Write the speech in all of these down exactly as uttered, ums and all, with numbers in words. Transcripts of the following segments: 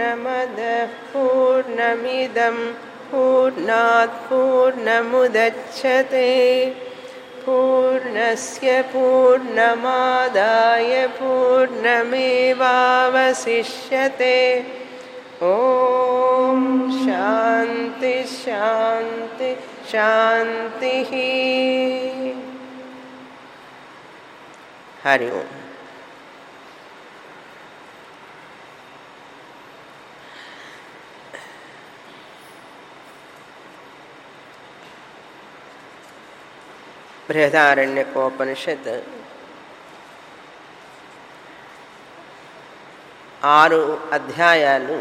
पूर्णमदः पूर्णमिदं पूर्णात् पूर्णमुदच्यते पूर्णस्य पूर्णमादाय पूर्णमेवावशिष्यते ॐ शान्ति शान्ति शान्तिः हरि ओम्। బృహదారణ్యకోపనిషత్ ఆరు అధ్యాయాలు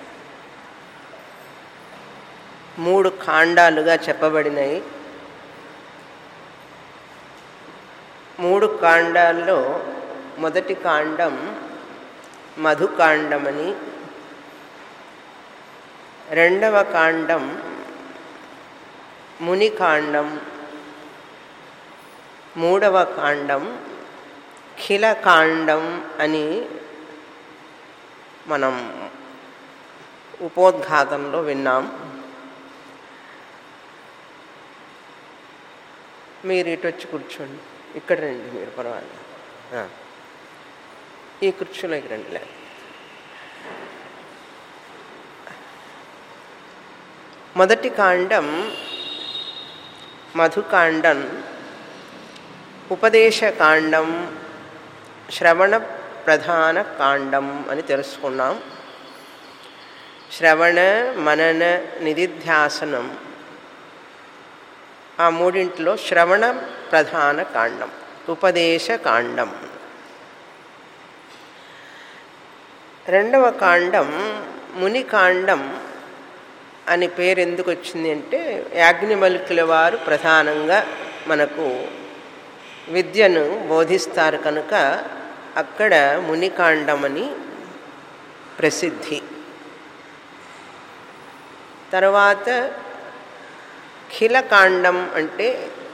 మూడు కాండాలుగా చెప్పబడినాయి. మూడు కాండాల్లో మొదటి కాండం మధుకాండమని, రెండవ కాండం మునికాండం, మూడవ కాండం ఖిలకాండం అని మనం ఉపోద్ఘాతంలో విన్నాం. మీరు ఇటు వచ్చి కూర్చోండి, ఇక్కడ రండి, మీరు పర్వాలేదు ఈ కుర్చీలోకి రండి. లేదు మొదటి కాండం మధుకాండం ఉపదేశకాండం, శ్రవణ ప్రధాన కాండం అని తెలుసుకున్నాం. శ్రవణ మనన నిధిధ్యాసనం ఆ మూడింటిలో శ్రవణ ప్రధాన కాండం ఉపదేశకాండం. రెండవ కాండం మునికాండం అని పేరు ఎందుకు వచ్చింది అంటే యాజ్ఞవల్క్యుల వారు ప్రధానంగా మనకు విద్యను బోధిస్తారు కనుక అక్కడ మునికాండమని ప్రసిద్ధి. తర్వాత ఖిలకాండం అంటే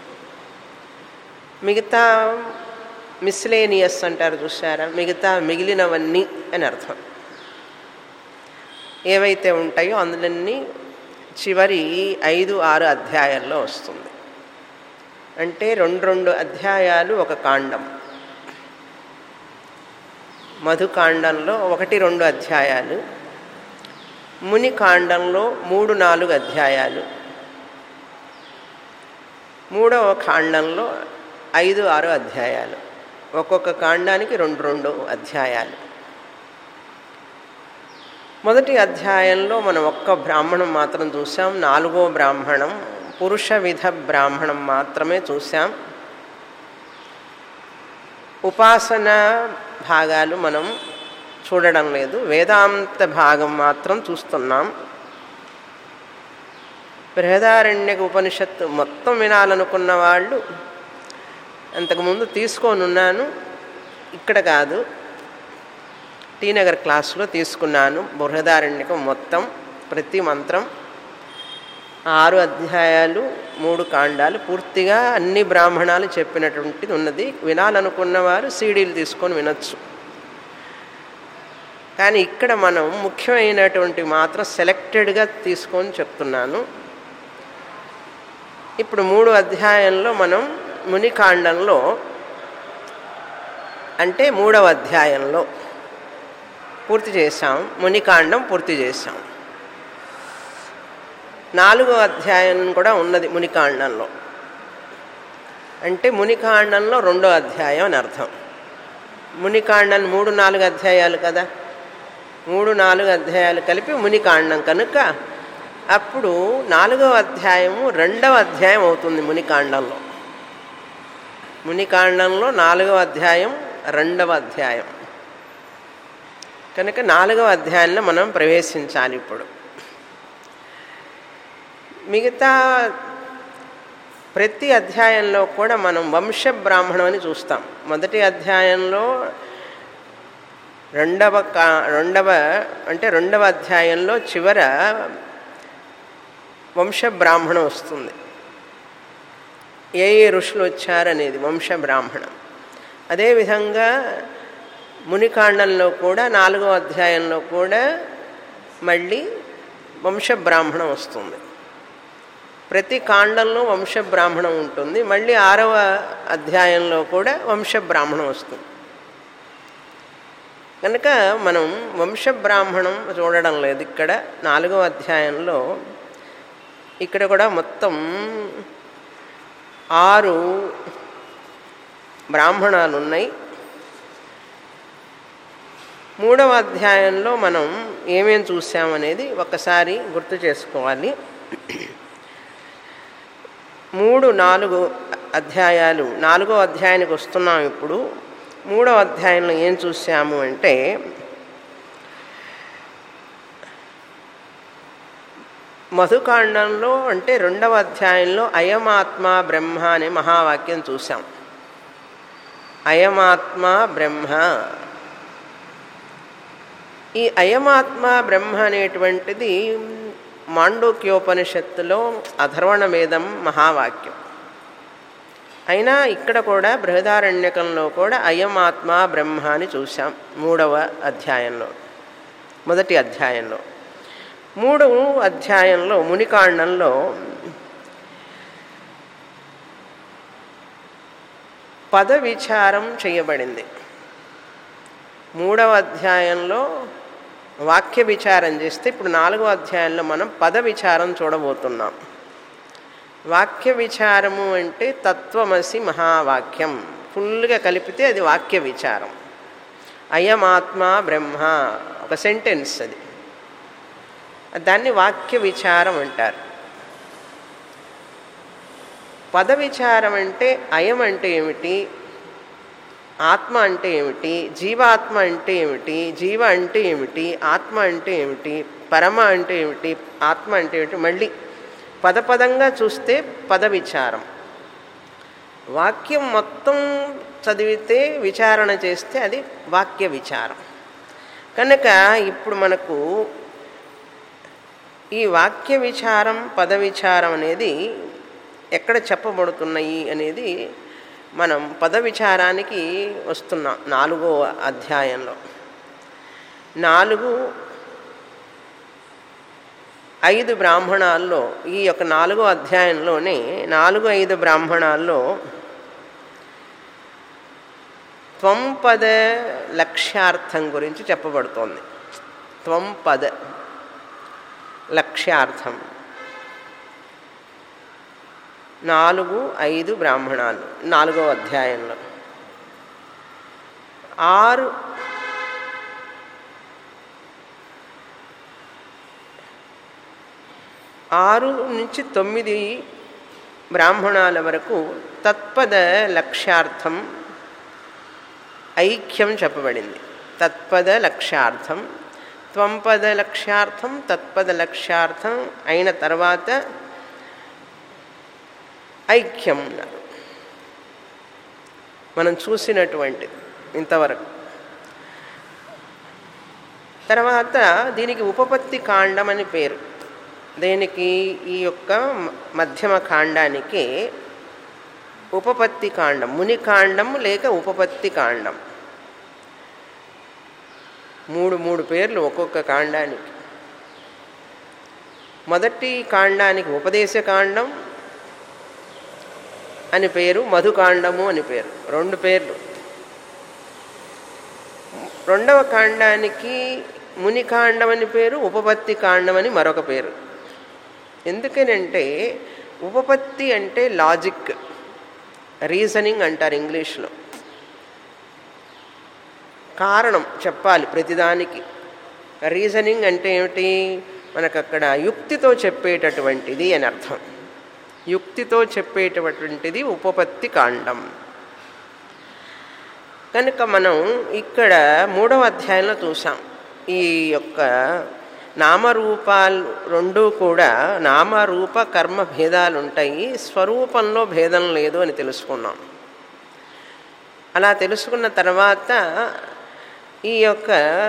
మిగతా మిస్లేనియస్ అంటారు చూసారా, మిగతా మిగిలినవన్నీ అని అర్థం. ఏవైతే ఉంటాయో అందులన్నీ చివరి ఐదు ఆరు అధ్యాయాల్లో వస్తుంది. అంటే రెండు రెండు అధ్యాయాలు ఒక కాండం. మధుకాండంలో ఒకటి రెండు అధ్యాయాలు, మునికాండంలో మూడు నాలుగు అధ్యాయాలు, మూడవ కాండంలో ఐదు ఆరు అధ్యాయాలు. ఒక్కొక్క కాండానికి రెండు రెండు అధ్యాయాలు. మొదటి అధ్యాయంలో మనం ఒక్క బ్రాహ్మణం మాత్రం చూసాం. నాలుగో బ్రాహ్మణం పురుష విధ బ్రాహ్మణం మాత్రమే చూసాం. ఉపాసన భాగాలు మనం చూడడం లేదు, వేదాంత భాగం మాత్రం చూస్తున్నాం. బృహదారణ్యక ఉపనిషత్తు మొత్తం వినాలనుకున్న వాళ్ళు అంతకుముందు తీసుకొని ఉన్నాను, ఇక్కడ కాదు, టీనగర్ క్లాసులో తీసుకున్నాను. బృహదారణ్యకం మొత్తం ప్రతి మంత్రం ఆరు అధ్యాయాలు మూడు కాండాలు పూర్తిగా అన్ని బ్రాహ్మణాలు చెప్పినటువంటిది ఉన్నది. వినాలనుకున్నవారు సీడీలు తీసుకొని వినొచ్చు. కానీ ఇక్కడ మనం ముఖ్యమైనటువంటి మాత్రం సెలెక్టెడ్గా తీసుకొని చెప్తున్నాను. ఇప్పుడు మూడు అధ్యాయంలో మనం మునికాండంలో అంటే మూడవ అధ్యాయంలో పూర్తి చేశాం. మునికాండం పూర్తి చేశాం. నాలుగో అధ్యాయం కూడా ఉన్నది మునికాండంలో. అంటే మునికాండంలో రెండో అధ్యాయం అని అర్థం. మునికాండం మూడు నాలుగు అధ్యాయాలు కదా, మూడు నాలుగు అధ్యాయాలు కలిపి మునికాండం కనుక అప్పుడు నాలుగవ అధ్యాయము రెండవ అధ్యాయం అవుతుంది. మునికాండంలో మునికాండంలో నాలుగవ అధ్యాయం రెండవ అధ్యాయం కనుక నాలుగవ అధ్యాయంలో మనం ప్రవేశించాలి. ఇప్పుడు మిగతా ప్రతి అధ్యాయంలో కూడా మనం వంశ బ్రాహ్మణం అని చూస్తాం. మొదటి అధ్యాయంలో రెండవ కా రెండవ అంటే రెండవ అధ్యాయంలో చివర వంశ బ్రాహ్మణం వస్తుంది. ఏ ఏ ఋషులు వచ్చారనేది వంశ బ్రాహ్మణం. అదేవిధంగా మునికాండంలో కూడా నాలుగో అధ్యాయంలో కూడా మళ్ళీ వంశబ్రాహ్మణం వస్తుంది. ప్రతి కాండంలో వంశబ్రాహ్మణం ఉంటుంది. మళ్ళీ ఆరవ అధ్యాయంలో కూడా వంశబ్రాహ్మణం వస్తుంది. కనుక మనం వంశబ్రాహ్మణం చూడడం లేదు. ఇక్కడ నాలుగవ అధ్యాయంలో ఇక్కడ కూడా మొత్తం ఆరు బ్రాహ్మణాలు ఉన్నాయి. మూడవ అధ్యాయంలో మనం ఏమేం చూసామనేది ఒకసారి గుర్తు చేసుకోవాలి. మూడు నాలుగు అధ్యాయాలు నాలుగో అధ్యాయానికి వస్తున్నాం. ఇప్పుడు మూడవ అధ్యాయంలో ఏం చూసాము అంటే మధుకాండంలో అంటే రెండవ అధ్యాయంలో అయమాత్మ బ్రహ్మ అనే మహావాక్యం చూసాం. అయమాత్మ బ్రహ్మ, ఈ అయమాత్మ బ్రహ్మ అనేటువంటిది మాండూక్యోపనిషత్తులో అధర్వణవేదం మహావాక్యం. అయినా ఇక్కడ కూడా బృహదారణ్యకంలో కూడా అయమాత్మ బ్రహ్మ అని చూసాం. మూడవ అధ్యాయంలో మొదటి అధ్యాయంలో మూడు అధ్యాయంలో మునికాండంలో పద విచారం చేయబడింది. మూడవ అధ్యాయంలో వాక్య విచారం చేస్తే ఇప్పుడు నాలుగవ అధ్యాయంలో మనం పద విచారం చూడబోతున్నాం. వాక్య విచారము అంటే తత్వమసి మహావాక్యం ఫుల్గా కలిపితే అది వాక్య విచారం. అయమాత్మ బ్రహ్మ ఒక సెంటెన్స్, అది దాన్ని వాక్య విచారం అంటారు. పద విచారం అంటే అయం అంటే ఏమిటి, ఆత్మ అంటే ఏమిటి, జీవాత్మ అంటే ఏమిటి, జీవ అంటే ఏమిటి, ఆత్మ అంటే ఏమిటి, పరమ అంటే ఏమిటి, ఆత్మ అంటే ఏమిటి, మళ్ళీ పదపదంగా చూస్తే పద విచారం. వాక్యం మొత్తం చదివితే విచారణ చేస్తే అది వాక్య విచారం. కనుక ఇప్పుడు మనకు ఈ వాక్య విచారం పద విచారం అనేది ఎక్కడ చెప్పబడుతున్నాయి అనేది మనం పద విచారానికి వస్తున్నాం. నాలుగో అధ్యాయంలో నాలుగు ఐదు బ్రాహ్మణాల్లో ఈ యొక్క నాలుగో అధ్యాయంలోనే నాలుగు ఐదు బ్రాహ్మణాల్లో త్వంపద లక్ష్యార్థం గురించి చెప్పబడుతోంది. త్వంపద లక్ష్యార్థం నాలుగు ఐదు బ్రాహ్మణాలు నాలుగో అధ్యాయంలో. ఆరు ఆరు నుంచి తొమ్మిది బ్రాహ్మణాల వరకు తత్పద లక్ష్యార్థం ఐక్యం చెప్పబడింది. తత్పద లక్ష్యార్థం, త్వంపద లక్ష్యార్థం, తత్పద లక్ష్యార్థం అయిన తర్వాత ఐక్యం ఉన్నారు మనం చూసినటువంటిది ఇంతవరకు. తర్వాత దీనికి ఉపపత్తి కాండం అని పేరు. దేనికి? ఈ యొక్క మధ్యమ కాండానికి ఉపపత్తి కాండం, మునికాండం లేక ఉపపత్తి కాండం. మూడు మూడు పేర్లు ఒక్కొక్క కాండానికి. మొదటి కాండానికి ఉపదేశకాండం అని పేరు, మధుకాండము అని పేరు, రెండు పేర్లు. రెండవ కాండానికి మునికాండం అని పేరు, ఉపపత్తి కాండం అని మరొక పేరు. ఎందుకనంటే ఉపపత్తి అంటే లాజిక్, రీజనింగ్ అంటారు ఇంగ్లీష్లో. కారణం చెప్పాలి ప్రతిదానికి. రీజనింగ్ అంటే ఏమిటి? మనకు అక్కడ యుక్తితో చెప్పేటటువంటిది అని అర్థం. యుక్తితో చెప్పేటటువంటిది ఉపపత్తి కాండం. కనుక మనం ఇక్కడ మూడవ అధ్యాయంలో చూసాం ఈ యొక్క నామరూపాలు రెండూ కూడా నామరూప కర్మ భేదాలు ఉంటాయి, స్వరూపంలో భేదం లేదు అని తెలుసుకున్నాం. అలా తెలుసుకున్న తర్వాత ఈ యొక్క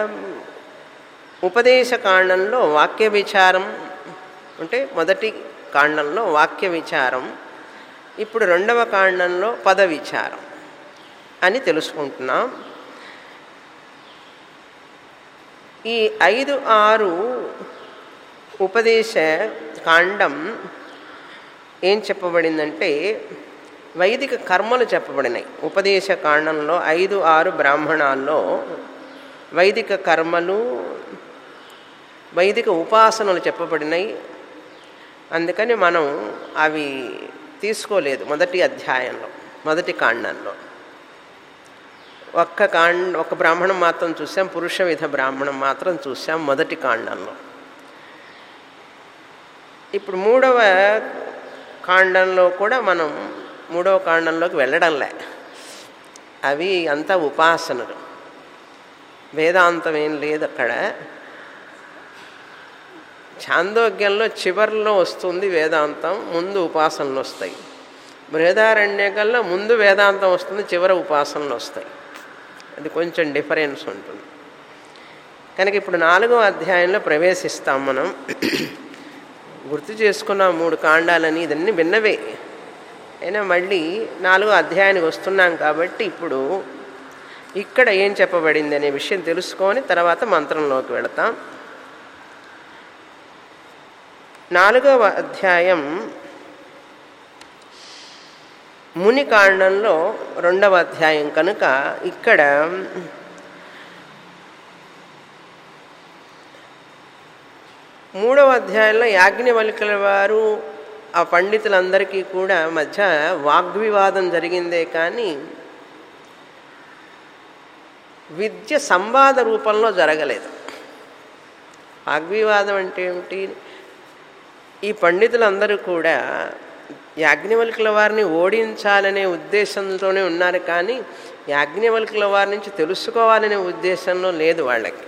ఉపదేశ కాండంలో వాక్య విచారం అంటే మొదటి కాండంలో వాక్య విచారం, ఇప్పుడు రెండవ కాండంలో పద విచారం అని తెలుసుకుంటున్నాం. ఈ ఐదు ఆరు ఉపదేశ కాండం ఏం చెప్పబడిందంటే వైదిక కర్మలు చెప్పబడినాయి. ఉపదేశ కాండంలో ఐదు ఆరు బ్రాహ్మణాల్లో వైదిక కర్మలు వైదిక ఉపాసనలు చెప్పబడినాయి. అందుకని మనం అవి తీసుకోలేదు మొదటి అధ్యాయంలో, మొదటి కాండంలో. ఒక్క కాండ ఒక బ్రాహ్మణం మాత్రం చూసాం, పురుష విధ బ్రాహ్మణం మాత్రం చూసాం మొదటి కాండంలో. ఇప్పుడు మూడవ కాండంలో కూడా మనం మూడవ కాండంలోకి వెళ్ళడంలే. అవి అంతా ఉపాసనలు, వేదాంతం ఏం లేదు అక్కడ. ఛాందోగ్యంలో చివరిలో వస్తుంది వేదాంతం, ముందు ఉపాసనలు వస్తాయి. బృహదారణ్యకంలో ముందు వేదాంతం వస్తుంది, చివర ఉపాసనలు వస్తాయి. అది కొంచెం డిఫరెన్స్ ఉంటుంది. కనుక ఇప్పుడు నాలుగో అధ్యాయంలో ప్రవేశిస్తాం మనం. గుర్తు చేసుకున్నాం మూడు కాండాలని, ఇదన్నీ విన్నవే. అయినా మళ్ళీ నాలుగో అధ్యాయానికి వస్తున్నాం కాబట్టి ఇప్పుడు ఇక్కడ ఏం చెప్పబడింది అనే విషయం తెలుసుకొని తర్వాత మంత్రంలోకి వెళతాం. నాలుగవ అధ్యాయం ముని కాండంలో రెండవ అధ్యాయం కనుక ఇక్కడ మూడవ అధ్యాయంలో యాజ్ఞవల్క్యుల వారు ఆ పండితులందరికీ కూడా మధ్య వాగ్వివాదం జరిగిందే కానీ విద్య సంవాద రూపంలో జరగలేదు. వాగ్వివాదం అంటే ఏమిటి? ఈ పండితులందరూ కూడా యాజ్ఞవల్క్యుల వారిని ఓడించాలనే ఉద్దేశంతోనే ఉన్నారు, కానీ యాజ్ఞవల్క్యుల వారి నుంచి తెలుసుకోవాలనే ఉద్దేశంలో లేదు వాళ్ళకి.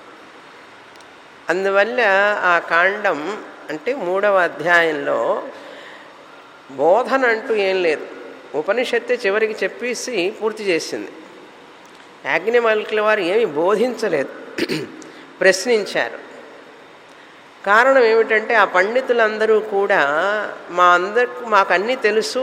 అందువల్ల ఆ కాండం అంటే మూడవ అధ్యాయంలో బోధన అంటూ ఏం లేదు. ఉపనిషత్తు చివరికి చెప్పేసి పూర్తి చేసింది. యాజ్ఞవల్క్యుల వారు ఏమీ బోధించలేదు, ప్రశ్నించారు. కారణం ఏమిటంటే ఆ పండితులందరూ కూడా మా అందరికి మాకు అన్నీ తెలుసు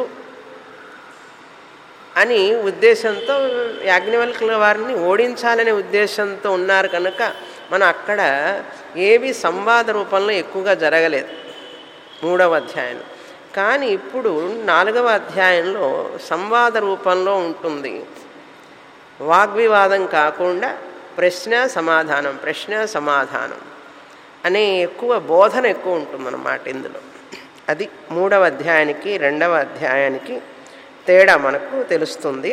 అని ఉద్దేశంతో యాజ్ఞవల్క్యుల వారిని ఓడించాలనే ఉద్దేశంతో ఉన్నారు కనుక మనం అక్కడ ఏవి సంవాద రూపంలో ఎక్కువగా జరగలేదు మూడవ అధ్యాయంలో. కానీ ఇప్పుడు నాలుగవ అధ్యాయంలో సంవాద రూపంలో ఉంటుంది. వాగ్వివాదం కాకుండా ప్రశ్న సమాధానం, ప్రశ్న సమాధానం అనే ఎక్కువ బోధన ఎక్కువ ఉంటుందన్నమాట ఇందులో. అది మూడవ అధ్యాయానికి రెండవ అధ్యాయానికి తేడా మనకు తెలుస్తుంది.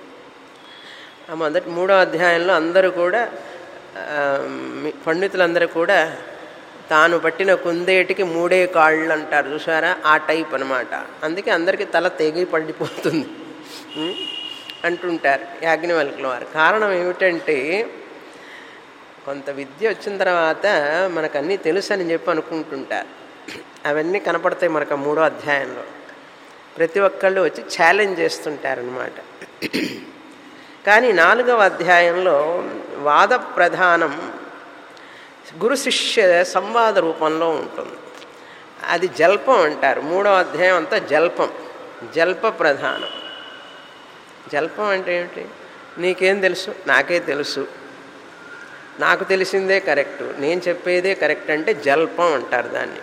మొదటి మూడవ అధ్యాయంలో అందరూ కూడా పండితులందరూ కూడా తాను పట్టిన కుందేటికి మూడే కాళ్ళు అంటారు చూసారా, ఆ టైప్ అనమాట. అందుకే అందరికీ తల తెగి పడిపోతుంది అంటుంటారు యాజ్ఞవల్క్యుల వారు. కారణం ఏమిటంటే కొంత విద్య వచ్చిన తర్వాత మనకు అన్నీ తెలుసు అని చెప్పి అనుకుంటుంటారు. అవన్నీ కనపడతాయి మనకు మూడో అధ్యాయంలో. ప్రతి ఒక్కళ్ళు వచ్చి ఛాలెంజ్ చేస్తుంటారనమాట. కానీ నాలుగవ అధ్యాయంలో వాద ప్రధానం గురు శిష్య సంవాద రూపంలో ఉంటుంది. అది జల్పం అంటారు. మూడవ అధ్యాయం అంతా జల్పం, జల్ప ప్రధానం. జల్పం అంటే ఏమిటి? నీకేం తెలుసు, నాకే తెలుసు, నాకు తెలిసిందే కరెక్టు, నేను చెప్పేదే కరెక్ట్ అంటే జల్పం అంటారు దాన్ని.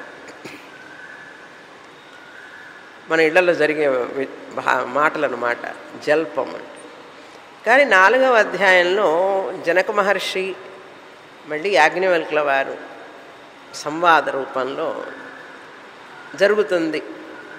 మన ఇళ్లలో జరిగే మాటలు అన్నమాట జల్పం అంటే. కానీ నాలుగవ అధ్యాయంలో జనక మహర్షి మళ్ళీ యాజ్ఞవల్క్యుల వారు సంవాద రూపంలో జరుగుతుంది.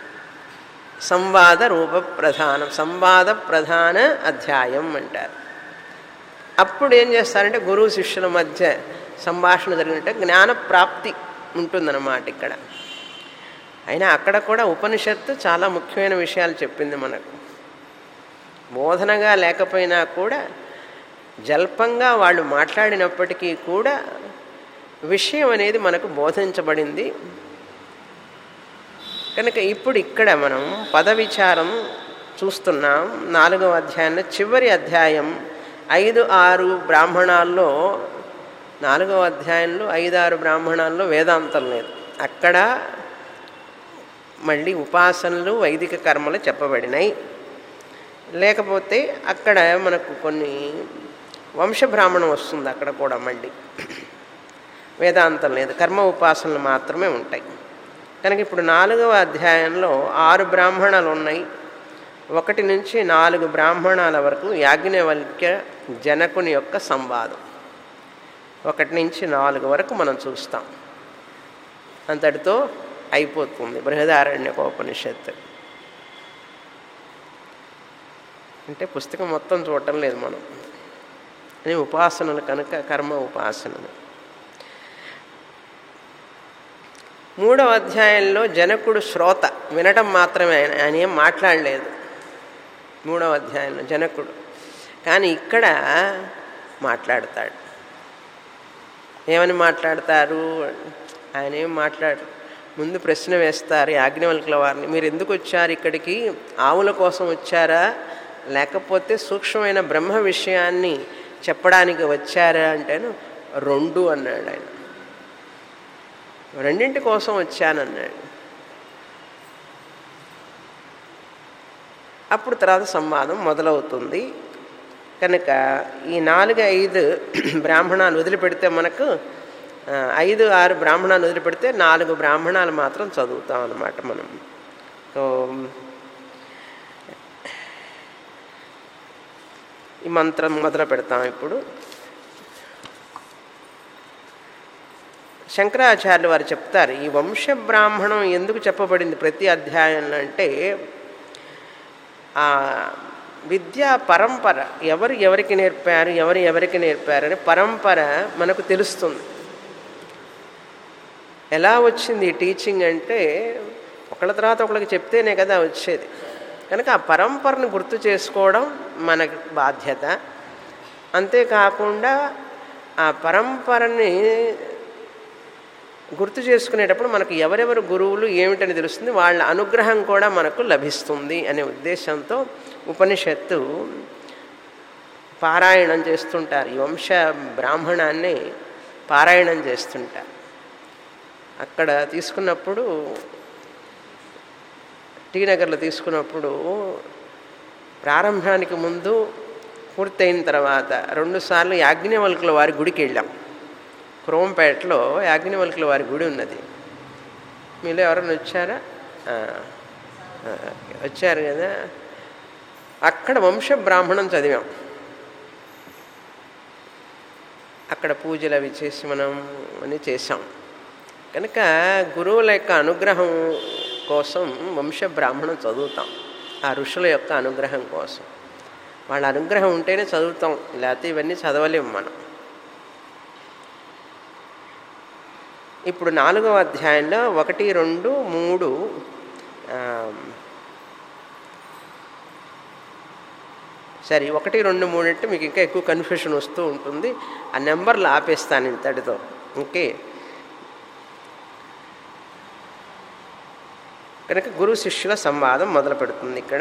సంవాద రూప ప్రధానం, సంవాద ప్రధాన అధ్యాయం అంటారు. అప్పుడు ఏం చేస్తారంటే గురువు శిష్యుల మధ్య సంభాషణ జరిగినట్టు జ్ఞాన ప్రాప్తి ఉంటుందన్నమాట ఇక్కడ. అయినా అక్కడ కూడా ఉపనిషత్తు చాలా ముఖ్యమైన విషయాలు చెప్పింది మనకు. బోధనగా లేకపోయినా కూడా జల్పంగా వాళ్ళు మాట్లాడినప్పటికీ కూడా విషయం అనేది మనకు బోధించబడింది. కనుక ఇప్పుడు ఇక్కడ మనం పద విచారం చూస్తున్నాం. నాలుగవ అధ్యాయంలో చివరి అధ్యాయం ఐదు ఆరు బ్రాహ్మణాల్లో, నాలుగవ అధ్యాయంలో ఐదు ఆరు బ్రాహ్మణాల్లో వేదాంతం లేదు. అక్కడ మళ్ళీ ఉపాసనలు వైదిక కర్మలు చెప్పబడినాయి. లేకపోతే అక్కడ మనకు కొన్ని వంశబ్రాహ్మణం వస్తుంది అక్కడ కూడా మళ్ళీ. వేదాంతం లేదు, కర్మ ఉపాసనలు మాత్రమే ఉంటాయి. కనుక ఇప్పుడు నాలుగవ అధ్యాయంలో ఆరు బ్రాహ్మణాలు ఉన్నాయి. ఒకటి నుంచి నాలుగు బ్రాహ్మణాల వరకు యాజ్ఞవల్క్య జనకుని యొక్క సంవాదం. ఒకటి నుంచి నాలుగు వరకు మనం చూస్తాం. అంతటితో అయిపోతుంది బృహదారణ్యకోపనిషత్తు. అంటే పుస్తకం మొత్తం చూడటం లేదు మనం, అని ఉపాసనలు కనుక కర్మ ఉపాసనలు. మూడవ అధ్యాయంలో జనకుడు శ్రోత, వినటం మాత్రమే, ఆయన ఆయన ఏం మాట్లాడలేదు మూడవ అధ్యాయంలో జనకుడు. కానీ ఇక్కడ మాట్లాడతాడు. ఏమని మాట్లాడతారు? ఆయన ఏం మాట్లాడరు. ముందు ప్రశ్న వేస్తారు యాజ్ఞవల్కుల వారిని, మీరు ఎందుకు వచ్చారు ఇక్కడికి? ఆవుల కోసం వచ్చారా, లేకపోతే సూక్ష్మమైన బ్రహ్మ విషయాన్ని చెప్పడానికి వచ్చారా అంటేను రెండు అన్నాడు ఆయన. రెండింటి కోసం వచ్చానన్నాడు. అప్పుడు తర్వాత సంవాదం మొదలవుతుంది. కనుక ఈ నాలుగు ఐదు బ్రాహ్మణాలు వదిలిపెడితే మనకు ఐదు ఆరు బ్రాహ్మణాలు వదిలిపెడితే నాలుగు బ్రాహ్మణాలు మాత్రం చదువుతాం అన్నమాట మనం. సో ఈ మంత్రం మొదలు పెడతాం ఇప్పుడు. శంకరాచార్యులు వారు చెప్తారు, ఈ వంశ బ్రాహ్మణం ఎందుకు చెప్పబడింది ప్రతి అధ్యాయంలో అంటే, ఆ విద్యా పరంపర ఎవరు ఎవరికి నేర్పారు, ఎవరు ఎవరికి నేర్పారని పరంపర మనకు తెలుస్తుంది. ఎలా వచ్చింది ఈ టీచింగ్ అంటే, ఒకళ్ళ తర్వాత ఒకళ్ళకి చెప్తేనే కదా వచ్చేది. కనుక ఆ పరంపరను గుర్తు చేసుకోవడం మన బాధ్యత. అంతేకాకుండా ఆ పరంపరని గుర్తు చేసుకునేటప్పుడు మనకు ఎవరెవరు గురువులు ఏమిటని తెలుస్తుంది, వాళ్ళ అనుగ్రహం కూడా మనకు లభిస్తుంది అనే ఉద్దేశంతో ఉపనిషత్తు పారాయణం చేస్తుంటారు. ఈ వంశ బ్రాహ్మణాన్ని పారాయణం చేస్తుంటారు. అక్కడ తీసుకున్నప్పుడు టీ నగర్లో తీసుకున్నప్పుడు ప్రారంభానికి ముందు పూర్తయిన తర్వాత రెండుసార్లు యాజ్ఞవల్కుల వారి గుడికి వెళ్ళాం. క్రోంపేటలో యాజ్ఞవల్కుల వారి గుడి ఉన్నది. మీలో ఎవరైనా వచ్చారా? వచ్చారు కదా. అక్కడ వంశ బ్రాహ్మణం చదివాం. అక్కడ పూజలు అవి చేసి మనం అని చేసాం. కనుక గురువుల యొక్క అనుగ్రహం కోసం వంశ బ్రాహ్మణం చదువుతాం. ఆ ఋషుల యొక్క అనుగ్రహం కోసం. వాళ్ళ అనుగ్రహం ఉంటేనే చదువుతాం, లేకపోతే ఇవన్నీ చదవలేము మనం. ఇప్పుడు నాలుగవ అధ్యాయంలో ఒకటి రెండు మూడు సరే ఒకటి రెండు మూడు అంటే మీకు ఇంకా ఎక్కువ కన్ఫ్యూషన్ వస్తూ ఉంటుంది. ఆ నెంబర్లు ఆపేస్తాను ఇంతటితో. ఓకే. కనుక గురు శిష్యుల సంవాదం మొదలు పెడుతుంది ఇక్కడ.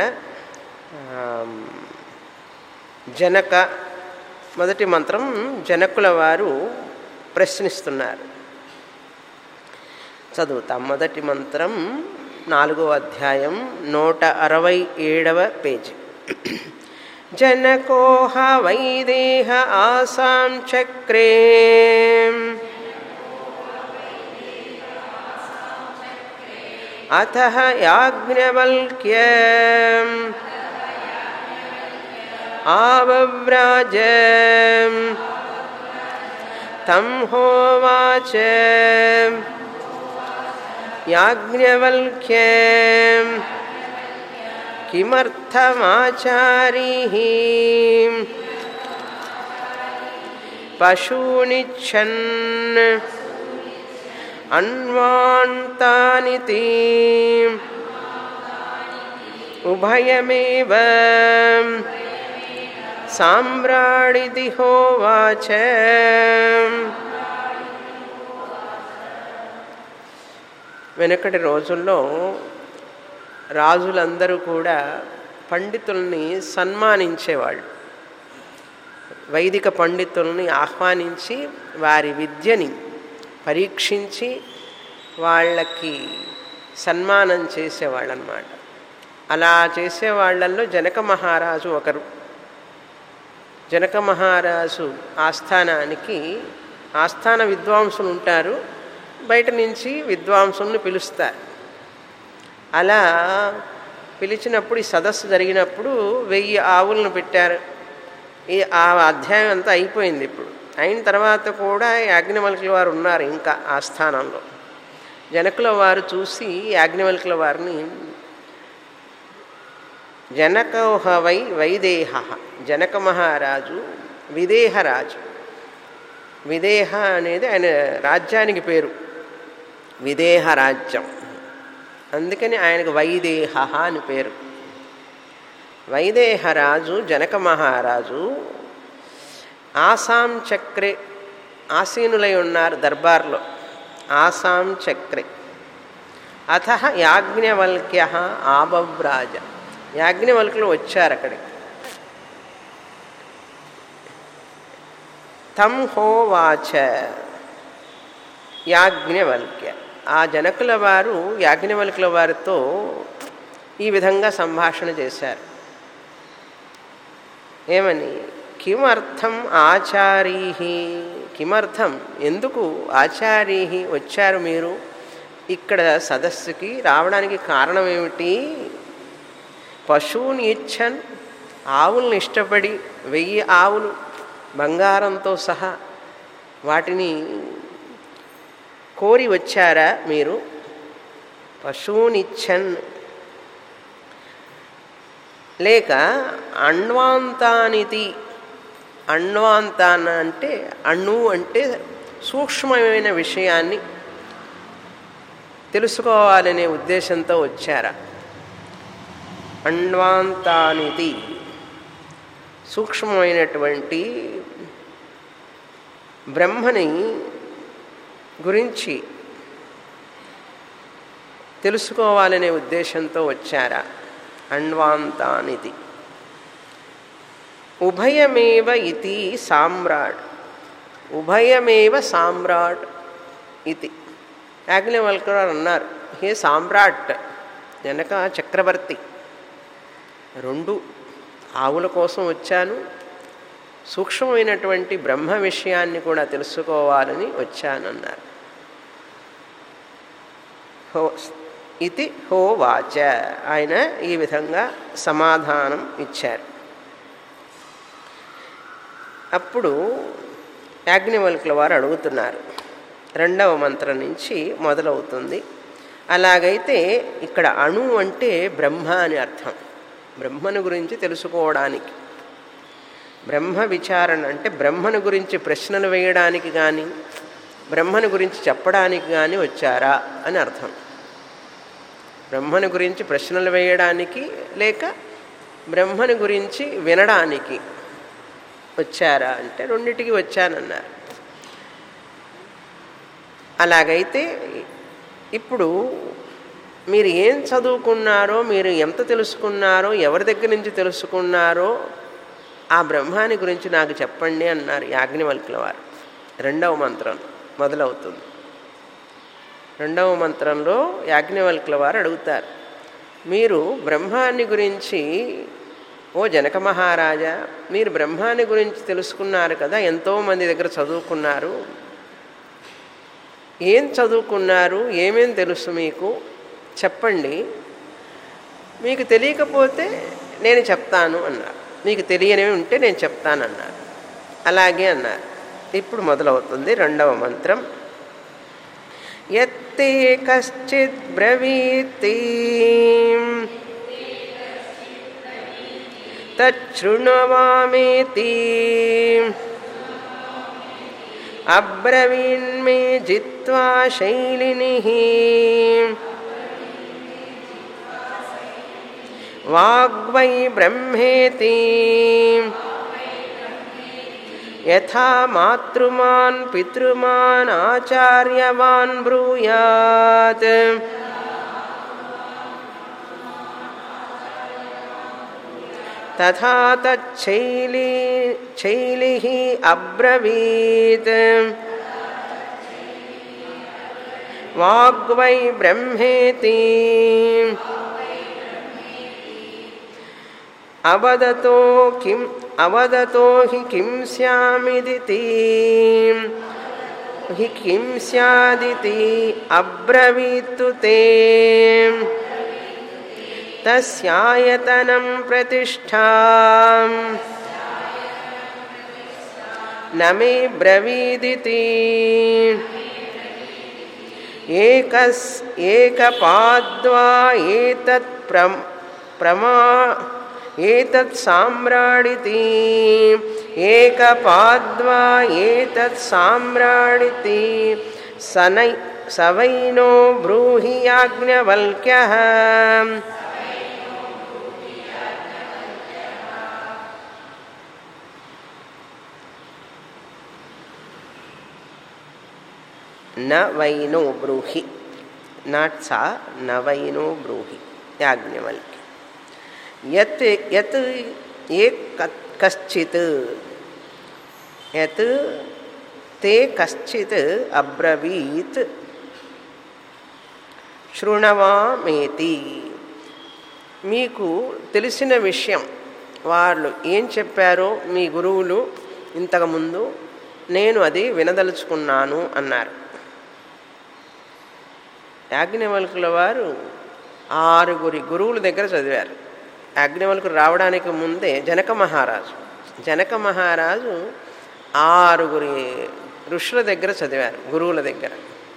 జనక మొదటి మంత్రం జనకుల వారు ప్రశ్నిస్తున్నారు. చదువుతాం. మొదటి మంత్రం నాలుగో అధ్యాయం నూట అరవై ఏడవ పేజీ. జనకోహ వైదేహ ఆసాం చక్రే అథ యాజ్ఞవల్క్య ఆవవ్రాజ తం హోవాచ యాజ్ఞవల్క్య కిమర్థమాచారీః పశూనిచ్ఛన్ అన్వాంతానితి ఉభయమేవ సామ్రాడితి హోవాచ. వెనకటి రోజుల్లో రాజులందరూ కూడా పండితుల్ని సన్మానించేవాళ్ళు. వైదిక పండితుల్ని ఆహ్వానించి వారి విద్యని పరీక్షించి వాళ్ళకి సన్మానం చేసేవాళ్ళు అన్నమాట. అలా చేసేవాళ్ళల్లో జనక మహారాజు ఒకరు. జనక మహారాజు ఆస్థానానికి ఆస్థాన విద్వాంసులు ఉంటారు, బయట నుంచి విద్వాంసుల్ని పిలుస్తారు. అలా పిలిచినప్పుడు ఈ సదస్సు జరిగినప్పుడు వెయ్యి ఆవులను పెట్టారు. ఈ ఆ అధ్యాయం అంతా అయిపోయింది. ఇప్పుడు అయిన తర్వాత కూడా యాజ్ఞవల్కుల వారు ఉన్నారు ఇంకా ఆ స్థానంలో. జనకుల వారు చూసి యాజ్ఞవల్కుల వారిని జనకోహ వై వైదేహ, జనక మహారాజు విదేహరాజు. విదేహ అనేది ఆయన రాజ్యానికి పేరు, విదేహ రాజ్యం. అందుకని ఆయనకు వైదేహ అని పేరు. వైదేహరాజు జనక మహారాజు ఆసాం చక్రే ఆసీనులై ఉన్నారు దర్బార్లో. ఆసాం చక్రే అథ యాజ్ఞవల్క్య ఆబవ్రాజ. యాజ్ఞవల్కులు వచ్చారు అక్కడికి. తం హోవాచ యాజ్ఞవల్క్య. ఆ జనకుల వారు యాజ్ఞవల్కుల వారితో ఈ విధంగా సంభాషణ చేశారు. ఏమని? కిమర్థం ఆచారీహి, కిమర్థం ఎందుకు ఆచారీహి వచ్చారు మీరు ఇక్కడ సదస్సుకి రావడానికి కారణం ఏమిటి? పశువుని ఇచ్చన్, ఆవుల్ని ఇష్టపడి వెయ్యి ఆవులు బంగారంతో సహా వాటిని కోరి వచ్చారా మీరు? పశువునిచ్చన్ లేక అణ్వాంతానితి. అణ్వాంతాన అంటే అణు అంటే సూక్ష్మమైన విషయాన్ని తెలుసుకోవాలనే ఉద్దేశంతో వచ్చారా? అణ్వాంతానితి సూక్ష్మమైనటువంటి బ్రహ్మని గురించి తెలుసుకోవాలనే ఉద్దేశంతో వచ్చారా? అణ్వాంతానితి. ఉభయమేవ ఇతి సామ్రాట్. ఉభయమేవ సామ్రాట్ ఇది యాజ్ఞవల్కులు అన్నారు. హే సామ్రాట్, జనక చక్రవర్తి, రెండు ఆవుల కోసం వచ్చాను, సూక్ష్మమైనటువంటి బ్రహ్మ విషయాన్ని కూడా తెలుసుకోవాలని వచ్చానన్నారు. హో ఇది హోవాచ. ఆయన ఈ విధంగా సమాధానం ఇచ్చారు. అప్పుడు యాజ్ఞవల్కుల వారు అడుగుతున్నారు. రెండవ మంత్రం నుంచి మొదలవుతుంది. అలాగైతే ఇక్కడ అణు అంటే బ్రహ్మ అని అర్థం. బ్రహ్మను గురించి తెలుసుకోవడానికి, బ్రహ్మ విచారణ అంటే బ్రహ్మను గురించి ప్రశ్నలు వేయడానికి కానీ బ్రహ్మను గురించి చెప్పడానికి కానీ వచ్చారా అని అర్థం. బ్రహ్మను గురించి ప్రశ్నలు వేయడానికి లేక బ్రహ్మను గురించి వినడానికి వచ్చారా అంటే రెండిటికి వచ్చానన్నారు. అలాగైతే ఇప్పుడు మీరు ఏం చదువుకున్నారో, మీరు ఎంత తెలుసుకున్నారో, ఎవరి దగ్గర నుంచి తెలుసుకున్నారో ఆ బ్రహ్మాని గురించి నాకు చెప్పండి అన్నారు యాజ్ఞవల్కుల వారు. రెండవ మంత్రం మొదలవుతుంది. రెండవ మంత్రంలో యాజ్ఞవల్కుల వారు అడుగుతారు, మీరు బ్రహ్మాన్ని గురించి, ఓ జనక మహారాజా, మీరు బ్రహ్మాన్ని గురించి తెలుసుకున్నారు కదా, ఎంతోమంది దగ్గర చదువుకున్నారు, ఏం చదువుకున్నారు, ఏమేం తెలుసు మీకు చెప్పండి, మీకు తెలియకపోతే నేను చెప్తాను అన్నారు. మీకు తెలియనివి ఉంటే నేను చెప్తానన్నారు. అలాగే అన్నారు. ఇప్పుడు మొదలవుతుంది రెండవ మంత్రం. యత్తే కశ్చిత్ బ్రవీతి తచ్ఛృణవామేతి అబ్రవీన్మే జిత్వా శైలినిః వాగ్వై బ్రహ్మేతి యథా మాతృమాన్ పితృమాన్ ఆచార్యవాన్ బ్రూయాత్ తథా తచ్చైలి శైలిః అబ్రవీత్ వాగ్వై బ్రహ్మేతి అవదతో కిం అవదతో హి కిం స్యామిది హి కిం స్యాదితి అబ్రవీత్తు తే తస్యాయతనం ప్రతిష్ఠాం నమే బ్రవీదితి ఏకస్ ఏకపాద్వా ఏతత్ ప్రం ప్రమా ఏతత్ సామ్రాడితి ఏకపాద్వా ఏతత్ సామ్రాడితి సనై సవైనో బ్రూహి యాజ్ఞవల్క్యః న వైనో బ్రూహి నాట్ సా న వైనో బ్రూహి యాజ్ఞవల్క్య యత్ యత్ ఏ కశ్చిత్ యత్ తే కశ్చిత్ అబ్రవీత్ శృణవామేతి మీకు తెలిసిన విషయం వాళ్ళు ఏం చెప్పారో మీ గురువులు ఇంతకుముందు నేను అది వినదలుచుకున్నాను అన్నారు. యాజ్ఞవల్కుల వారు ఆరుగురి గురువుల దగ్గర చదివారు. యాజ్ఞవల్కుడు రావడానికి ముందే జనక మహారాజు జనక మహారాజు ఆరుగురి ఋషుల దగ్గర చదివారు, గురువుల దగ్గర.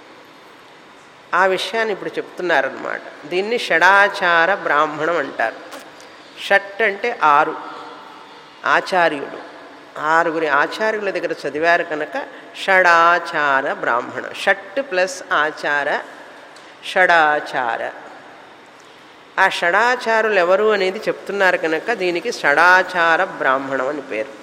ఆ విషయాన్ని ఇప్పుడు చెప్తున్నారన్నమాట. దీన్ని షడాచార బ్రాహ్మణం అంటారు. షట్ అంటే ఆరు, ఆచార్యుడు, ఆరుగురి ఆచార్యుల దగ్గర చదివారు కనుక షడాచార బ్రాహ్మణ. షట్ ప్లస్ ఆచార షడాచార. ఆ షడాచారులు ఎవరు అనేది చెప్తున్నారు కనుక దీనికి షడాచార బ్రాహ్మణం అని పేరు.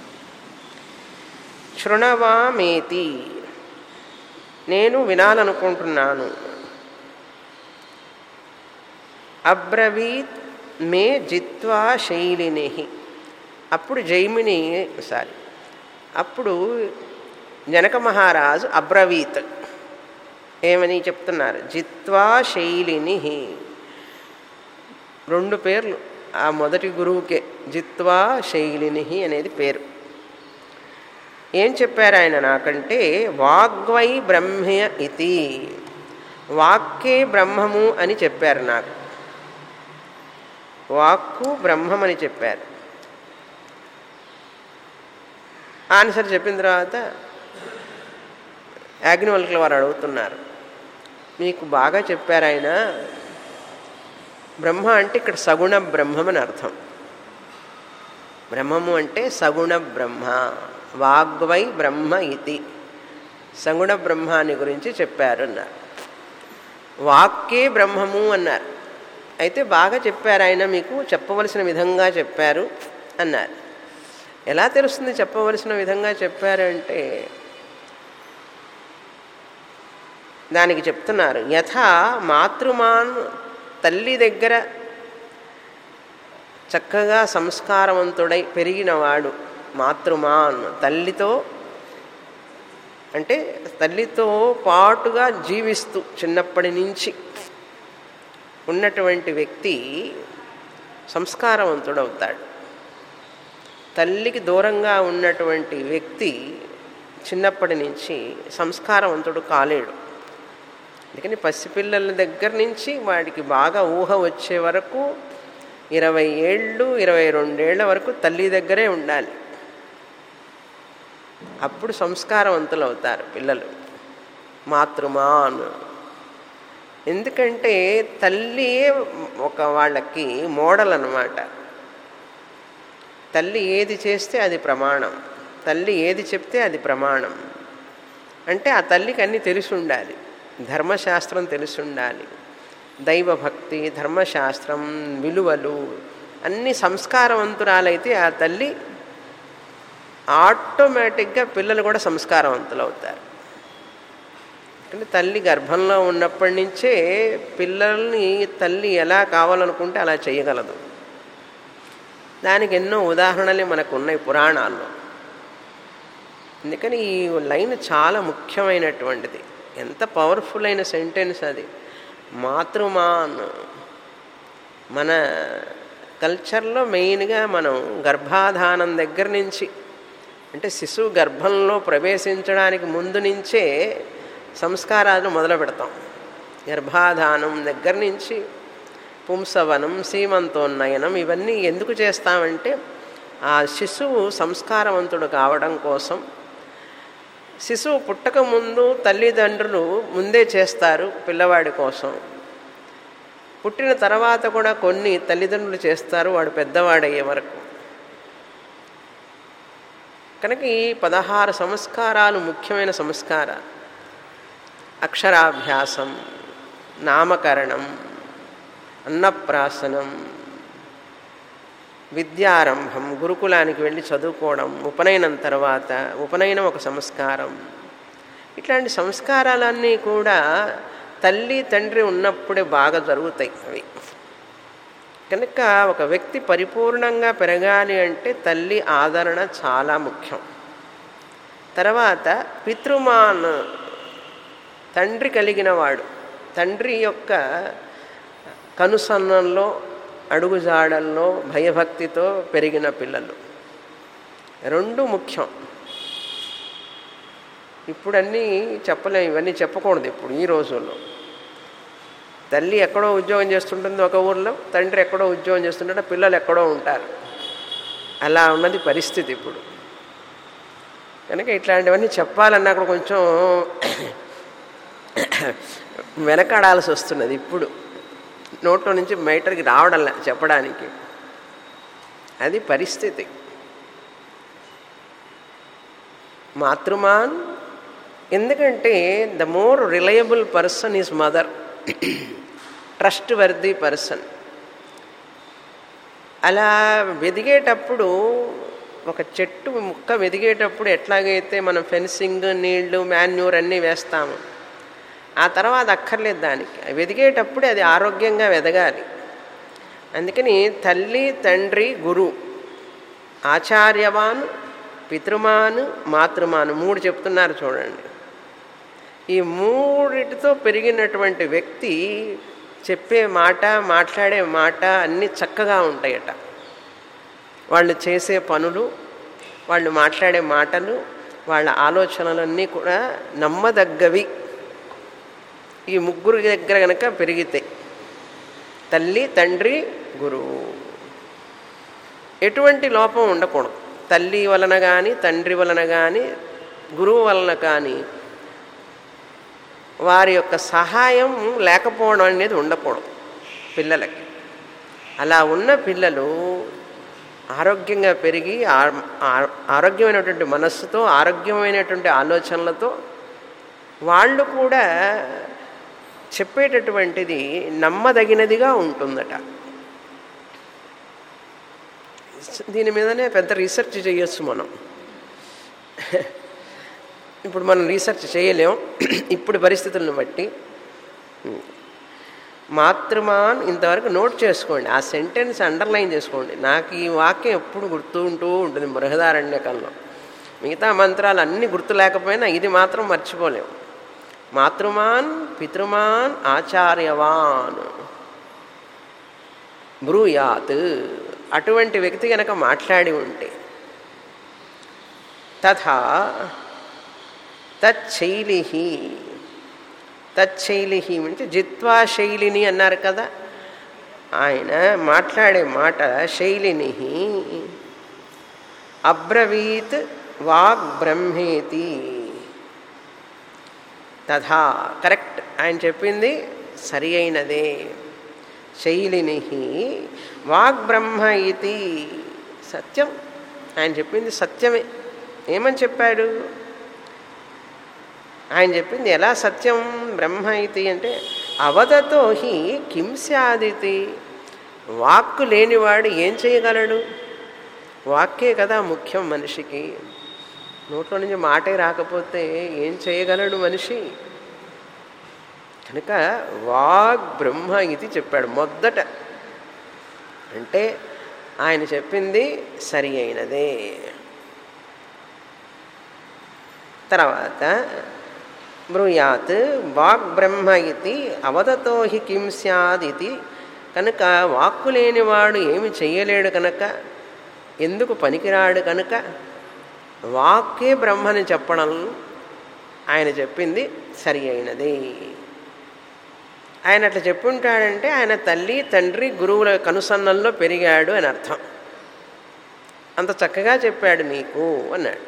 శృణవామేతి నేను వినాలనుకుంటున్నాను. అబ్రవీత్ మే జిత్వా శైలిని. అప్పుడు జైమిని సారీ అప్పుడు జనక మహారాజు అబ్రవీత్ ఏమని చెప్తున్నారు, జిత్వా శైలిని. రెండు పేర్లు ఆ మొదటి గురువుకే, జిత్వా శైలిని అనేది పేరు. ఏం చెప్పారు ఆయన నాకంటే, వాగ్వై బ్రహ్మ్య ఇతి, వాక్కే బ్రహ్మము అని చెప్పారు నాకు. వాక్కు బ్రహ్మమని చెప్పారు. ఆన్సర్ చెప్పిన తర్వాత యాజ్ఞవల్కుల వారు అడుగుతున్నారు, మీకు బాగా చెప్పారు ఆయన. బ్రహ్మ అంటే ఇక్కడ సగుణ బ్రహ్మమని అర్థం. బ్రహ్మము అంటే సగుణ బ్రహ్మ. వాగ్వై బ్రహ్మ ఇతి, సగుణ బ్రహ్మాన్ని గురించి చెప్పారు అన్నారు. వాక్కే బ్రహ్మము అన్నారు. అయితే బాగా చెప్పారు ఆయన, మీకు చెప్పవలసిన విధంగా చెప్పారు అన్నారు. ఎలా తెలుస్తుంది చెప్పవలసిన విధంగా చెప్పారంటే, దానికి చెప్తున్నారు, యథా మాతృమాన్ తల్లి దగ్గర చక్కగా సంస్కారవంతుడై పెరిగినవాడు, మాతృమాన్ తల్లితో అంటే తల్లితో పాటుగా జీవిస్తూ చిన్నప్పటి నుంచి ఉన్నటువంటి వ్యక్తి సంస్కారవంతుడవుతాడు. తల్లికి దూరంగా ఉన్నటువంటి వ్యక్తి చిన్నప్పటి నుంచి సంస్కారవంతుడు కాలేడు. అందుకని పసిపిల్లల దగ్గర నుంచి వాడికి బాగా ఊహ వచ్చే వరకు ఇరవై ఏళ్ళు ఇరవై రెండేళ్ల వరకు తల్లి దగ్గరే ఉండాలి. అప్పుడు సంస్కారవంతులు అవుతారు పిల్లలు. మాతృమాన్ ఎందుకంటే తల్లియే ఒక వాళ్ళకి మోడల్ అన్నమాట. తల్లి ఏది చేస్తే అది ప్రమాణం, తల్లి ఏది చెప్తే అది ప్రమాణం. అంటే ఆ తల్లికి అన్నీ తెలిసి ఉండాలి, ధర్మశాస్త్రం తెలిసి ఉండాలి, దైవభక్తి, ధర్మశాస్త్రం, విలువలు అన్నీ సంస్కారవంతురాలైతే ఆ తల్లి ఆటోమేటిక్గా పిల్లలు కూడా సంస్కారవంతులు అవుతారు. అంటే తల్లి గర్భంలో ఉన్నప్పటి నుంచే పిల్లల్ని తల్లి ఎలా కావాలనుకుంటే అలా చేయగలదు. దానికి ఎన్నో ఉదాహరణలే మనకు ఉన్నాయి పురాణాల్లో. అందుకని ఈ లైన్ చాలా ముఖ్యమైనటువంటిది. ఎంత పవర్ఫుల్ అయిన సెంటెన్స్ అది. మాతృమాన్ మన కల్చర్లో మెయిన్గా మనం గర్భాధానం దగ్గర నుంచి అంటే శిశువు గర్భంలో ప్రవేశించడానికి ముందు నుంచే సంస్కారాలను మొదలు పెడతాం. గర్భాధానం దగ్గర నుంచి పుంసవనం, సీమంతోన్నయనం ఇవన్నీ ఎందుకు చేస్తామంటే ఆ శిశువు సంస్కారవంతుడు కావడం కోసం. శిశువు పుట్టక ముందు తల్లిదండ్రులు ముందే చేస్తారు పిల్లవాడి కోసం. పుట్టిన తర్వాత కూడా కొన్ని తల్లిదండ్రులు చేస్తారు వాడు పెద్దవాడయ్యే వరకు. కనుక ఈ పదహారు సంస్కారాలు ముఖ్యమైన సంస్కారాలు. అక్షరాభ్యాసం, నామకరణం, అన్నప్రాసనం, విద్యారంభం, గురుకులానికి వెళ్ళి చదువుకోవడం, ఉపనయనం తర్వాత ఉపనయనం ఒక సంస్కారం. ఇట్లాంటి సంస్కారాలన్నీ కూడా తల్లి తండ్రి ఉన్నప్పుడే బాగా జరుగుతాయి అవి. కనుక ఒక వ్యక్తి పరిపూర్ణంగా పెరగాలి అంటే తల్లి ఆదరణ చాలా ముఖ్యం. తర్వాత పితృమాన్, తండ్రి కలిగిన వాడు, తండ్రి యొక్క కనుసన్నంలో అడుగుజాడల్లో భయభక్తితో పెరిగిన పిల్లలు రెండు ముఖ్యం. ఇప్పుడన్నీ చెప్పలేము, ఇవన్నీ చెప్పకూడదు ఇప్పుడు ఈ రోజుల్లో. తల్లి ఎక్కడో ఉద్యోగం చేస్తుంటుంది ఒక ఊర్లో, తండ్రి ఎక్కడో ఉద్యోగం చేస్తుంటే పిల్లలు ఎక్కడో ఉంటారు. అలా ఉన్నది పరిస్థితి ఇప్పుడు. కనుక ఇట్లాంటివన్నీ చెప్పాలన్నా కూడా కొంచెం వెనకాడాల్సి వస్తున్నది ఇప్పుడు. నోట్లో నుంచి బయటకి రావడంలా చెప్పడానికి. అది పరిస్థితి. మాతృమాన్, ఎందుకంటే the more reliable person is mother, trustworthy person. అలా వెదిగేటప్పుడు ఒక చెట్టు ముక్క వెదిగేటప్పుడు ఎట్లాగైతే మనం ఫెన్సింగ్, నీళ్లు, మాన్యూర్ అన్నీ వేస్తాము, ఆ తర్వాత అక్కర్లేదు దానికి. వెదిగేటప్పుడు అది ఆరోగ్యంగా వెదగాలి. అందుకని తల్లి, తండ్రి, గురు, ఆచార్యవాన్, పితృమాన్, మాతృమాన్ మూడు చెప్తున్నారు చూడండి. ఈ మూడిటితో పెరిగినటువంటి వ్యక్తి చెప్పే మాట, మాట్లాడే మాట అన్నీ చక్కగా ఉంటాయట. వాళ్ళు చేసే పనులు, వాళ్ళు మాట్లాడే మాటలు, వాళ్ళ ఆలోచనలన్నీ కూడా నమ్మదగ్గవి. ఈ ముగ్గురు దగ్గర కనుక పెరిగితే తల్లి, తండ్రి, గురువు, ఎటువంటి లోపం ఉండకూడదు. తల్లి వలన కానీ, తండ్రి వలన కానీ, గురువు వలన కానీ వారి యొక్క సహాయం లేకపోవడం అనేది ఉండకూడదు పిల్లలకి. అలా ఉన్న పిల్లలు ఆరోగ్యంగా పెరిగి ఆరోగ్యమైనటువంటి మనస్సుతో, ఆరోగ్యమైనటువంటి ఆలోచనలతో వాళ్ళు కూడా చెప్పేటటువంటిది నమ్మదగినదిగా ఉంటుందట. దీని మీదనే పెద్ద రీసెర్చ్ చేయొచ్చు మనం. ఇప్పుడు మనం రీసెర్చ్ చేయలేం ఇప్పుడు పరిస్థితులను బట్టి. మాతృమాన్ ఇంతవరకు నోట్ చేసుకోండి, ఆ సెంటెన్స్ అండర్లైన్ చేసుకోండి. నాకు ఈ వాక్యం ఎప్పుడు గుర్తు ఉంటూ ఉంటుంది బృహదారణ్యకంలో. మిగతా మంత్రాలు అన్నీ గుర్తు లేకపోయినా ఇది మాత్రం మర్చిపోలేము. మాతృమాన్, పితృమాన్, ఆచార్యవాన్, బ్రూయాత్, అటువంటి వ్యక్తి కనుక మాట్లాడి ఉంటే తథా తచ్చైలి, తచ్చైలి అంటే జిత్వా శైలిని అన్నారు కదా. ఆయన మాట్లాడే మాట శైలిని అబ్రవీత్ వాగ్ బ్రహ్మేతి. తథా కరెక్ట్, ఆయన చెప్పింది సరి అయినదే. శైలిని వాగ్బ్రహ్మ ఇది సత్యం, ఆయన చెప్పింది సత్యమే. ఏమని చెప్పాడు ఆయన చెప్పింది? ఎలా సత్యం బ్రహ్మ ఇది అంటే అవదతో హి కిం స్యాదితి. వాక్కు లేనివాడు ఏం చేయగలడు? వాక్కే కదా ముఖ్యం మనిషికి. నోట్లో నుంచి మాటే రాకపోతే ఏం చేయగలడు మనిషి? కనుక వాగ్ బ్రహ్మ ఇది చెప్పాడు మొదట. అంటే ఆయన చెప్పింది సరి అయినదే. తర్వాత బ్రూయాత్ వాగ్ బ్రహ్మ ఇది అవదతో హి కిం స్యాద్ ఇది. కనుక వాక్కు లేనివాడు ఏమి చెయ్యలేడు కనుక, ఎందుకు పనికిరాడు కనుక వాక్కే బ్రహ్మని చెప్పడం ఆయన చెప్పింది సరి అయినది. ఆయన అట్లా చెప్పుంటాడంటే ఆయన తల్లి తండ్రి గురువుల కనుసన్నల్లో పెరిగాడు అని అర్థం. అంత చక్కగా చెప్పాడు నీకు అన్నాడు.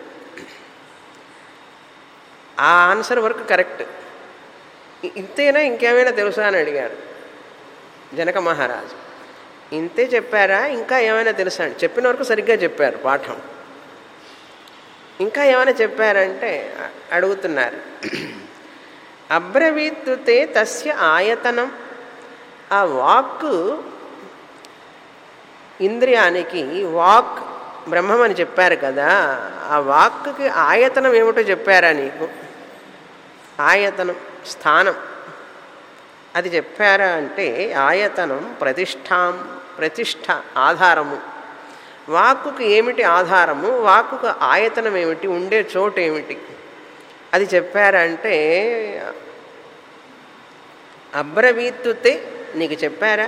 ఆ ఆన్సర్ వరకు కరెక్ట్. ఇంతేనా ఇంకేమైనా తెలుసా అని అడిగారు జనక మహారాజు. ఇంతే చెప్పారా ఇంకా ఏమైనా తెలుసా అండి? చెప్పిన వరకు సరిగ్గా చెప్పారు పాఠం. ఇంకా ఏమైనా చెప్పారంటే అడుగుతున్నారు. అబ్రవీత్తుతే తస్య ఆయతనం. ఆ వాక్ ఇంద్రియానికి వాక్ బ్రహ్మం అని చెప్పారు కదా, ఆ వాక్కి ఆయతనం ఏమిటో చెప్పారా నీకు? ఆయతనం స్థానం అది చెప్పారా అంటే ఆయతనం ప్రతిష్టాం, ప్రతిష్ఠ ఆధారము. వాక్కుకి ఏమిటి ఆధారము, వాక్కుకు ఆయతనం ఏమిటి, ఉండే చోటు ఏమిటి అది చెప్పారంటే అబ్రవీత్తుతే నీకు చెప్పారా.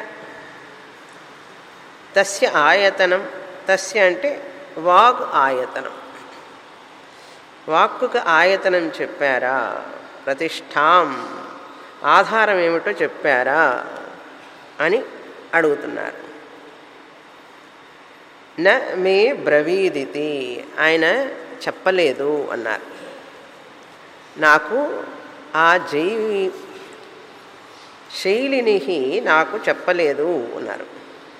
తస్య ఆయతనం, తస్య అంటే వాగ్ ఆయతనం, వాక్కుకు ఆయతనం చెప్పారా, ప్రతిష్టాం ఆధారం ఏమిటో చెప్పారా అని అడుగుతున్నారు. న మే బ్రవీదితి, ఆయన చెప్పలేదు అన్నారు. నాకు ఆ జై శైలిని నాకు చెప్పలేదు అన్నారు.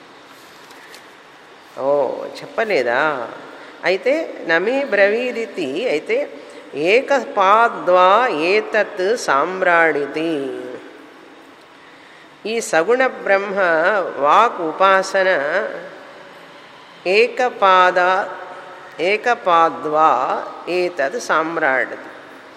ఓ చెప్పలేదా? అయితే నమే బ్రవీదితి అయితే ఏకపాద్వా ఏతత్ సామ్రాడితి. ఈ సగుణ బ్రహ్మ వాక్ ఉపాసన ఏకపాద ఏకపాద్వా ఏతత్ సామ్రాడితి.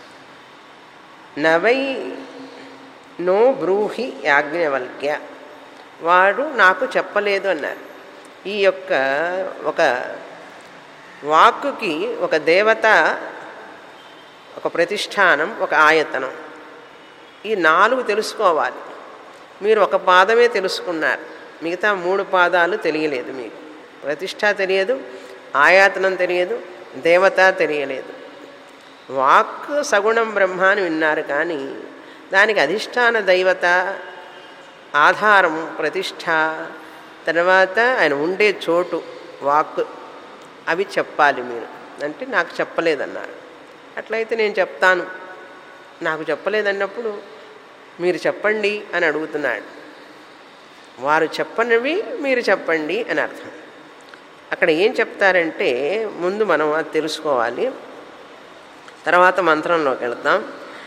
నవై నో బ్రూహి యాజ్ఞవల్క్య, వాడు నాకు చెప్పలేదు అన్నారు. ఈ యొక్క ఒక వాక్కుకి ఒక దేవత, ఒక ప్రతిష్టానం, ఒక ఆయతనం, ఈ నాలుగు తెలుసుకోవాలి. మీరు ఒక పాదమే తెలుసుకున్నారు, మిగతా మూడు పాదాలు తెలియలేదు. మీకు ప్రతిష్ట తెలియదు, ఆయాతనం తెలియదు, దేవత తెలియలేదు. వాక్ సగుణం బ్రహ్మ అని విన్నారు, కానీ దానికి అధిష్టాన దైవత, ఆధారం, ప్రతిష్ట, తర్వాత ఆయన ఉండే చోటు వాక్, అవి చెప్పాలి మీరు అంటే నాకు చెప్పలేదన్నారు. అట్లయితే నేను చెప్తాను, నాకు చెప్పలేదన్నప్పుడు మీరు చెప్పండి అని అడుగుతున్నాడు. వారు చెప్పనివి మీరు చెప్పండి అని అర్థం. అక్కడ ఏం చెప్తారంటే ముందు మనం అది తెలుసుకోవాలి, తర్వాత మంత్రంలోకి వెళ్తాం.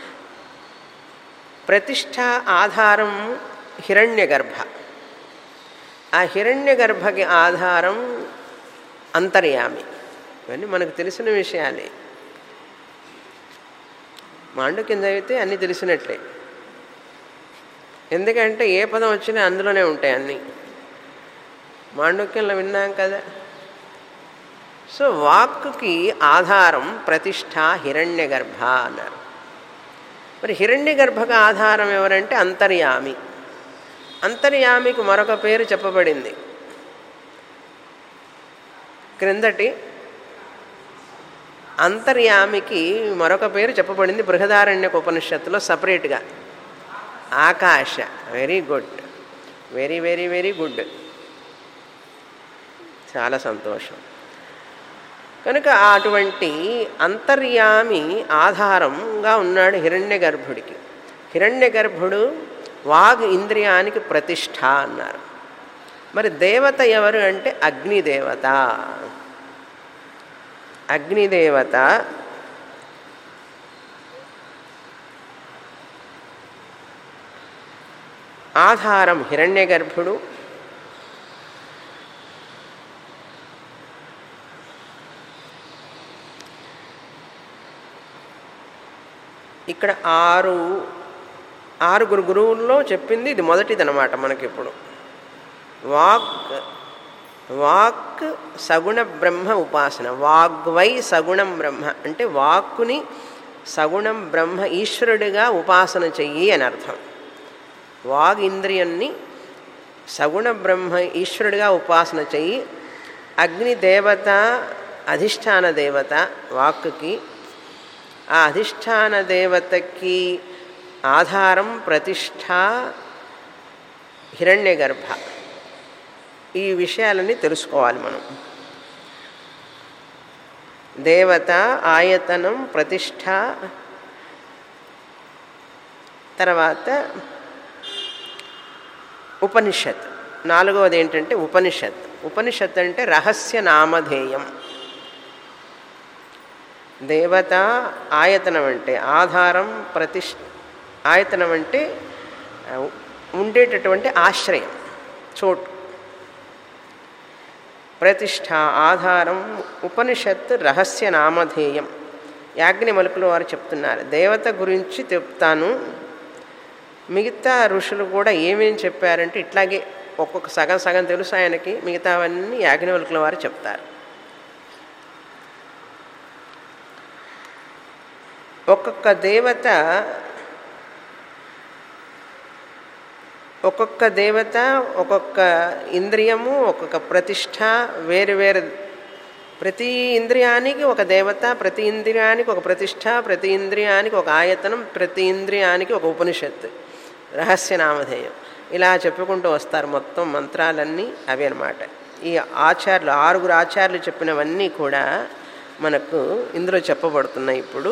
ప్రతిష్ట ఆధారం హిరణ్యగర్భ, ఆ హిరణ్యగర్భకి ఆధారం అంతర్యామి. ఇవన్నీ మనకు తెలిసిన విషయాలే. మాండుక్యం చదివితే అన్నీ తెలిసినట్లే. ఎందుకంటే ఏ పదం వచ్చినా అందులోనే ఉంటాయి అన్నీ. మాండుక్యంలో విన్నాం కదా. సో వాక్కుకి ఆధారం ప్రతిష్ట హిరణ్యగర్భ అన్నారు. మరి హిరణ్యగర్భకు ఆధారం ఎవరంటే అంతర్యామి. అంతర్యామికి మరొక పేరు చెప్పబడింది. క్రిందటి అంతర్యామికి మరొక పేరు చెప్పబడింది బృహదారణ్యక ఉపనిషత్తులో సపరేట్గా, ఆకాశ. Very good, very very very good, చాలా సంతోషం. కనుక అటువంటి అంతర్యామి ఆధారంగా ఉన్నాడు హిరణ్య గర్భుడికి. హిరణ్య గర్భుడు వాగ్ ఇంద్రియానికి ప్రతిష్ఠ అన్నారు. మరి దేవత ఎవరు అంటే అగ్నిదేవత. అగ్నిదేవత ఆధారం హిరణ్య గర్భుడు. ఇక్కడ ఆరు ఆరుగురు గురువుల్లో చెప్పింది ఇది మొదటిదనమాట మనకి. ఇప్పుడు వాక్ వాక్ సగుణ బ్రహ్మ ఉపాసన. వాగ్వై సగుణం బ్రహ్మ అంటే వాక్కుని సగుణం బ్రహ్మ ఈశ్వరుడిగా ఉపాసన చెయ్యి అని అర్థం. వాగ్ ఇంద్రియాన్ని సగుణ బ్రహ్మ ఈశ్వరుడిగా ఉపాసన చెయ్యి. అగ్నిదేవత అధిష్టాన దేవత వాక్కుకి, ఆ అధిష్టాన దేవతకి ఆధారం ప్రతిష్ఠ హిరణ్యగర్భ. ఈ విషయాలని తెలుసుకోవాలి మనం. దేవత, ఆయతనం, ప్రతిష్ఠ, తర్వాత ఉపనిషత్. నాలుగవది ఏంటంటే ఉపనిషత్. ఉపనిషత్ అంటే రహస్య నామధేయం. దేవత ఆయతనం అంటే ఆధారం, ప్రతిష్ఠ. ఆయతనం అంటే ఉండేటటువంటి ఆశ్రయం, చోటు. ప్రతిష్ఠ ఆధారం. ఉపనిషత్ రహస్య నామధేయం. యాజ్ఞవల్కుల వారు చెప్తున్నారు, దేవత గురించి చెప్తాను. మిగతా ఋషులు కూడా ఏమేమి చెప్పారంటే ఇట్లాగే ఒక్కొక్క సగం సగం తెలుసు ఆయనకి, మిగతావన్నీ యాజ్ఞవల్కుల వారు చెప్తారు. ఒక్కొక్క దేవత ఒక్కొక్క దేవత ఒక్కొక్క ఇంద్రియము, ఒక్కొక్క ప్రతిష్ఠ వేరు వేరు. ప్రతి ఇంద్రియానికి ఒక దేవత, ప్రతి ఇంద్రియానికి ఒక ప్రతిష్ఠ, ప్రతి ఇంద్రియానికి ఒక ఆయతనం, ప్రతి ఇంద్రియానికి ఒక ఉపనిషత్తు, రహస్య నామధేయం. ఇలా చెప్పుకుంటూ వస్తారు మొత్తం మంత్రాలన్నీ అవి అన్నమాట. ఈ ఆచార్యులు ఆరుగురు ఆచార్యులు చెప్పినవన్నీ కూడా మనకు ఇందులో చెప్పబడుతున్నాయి. ఇప్పుడు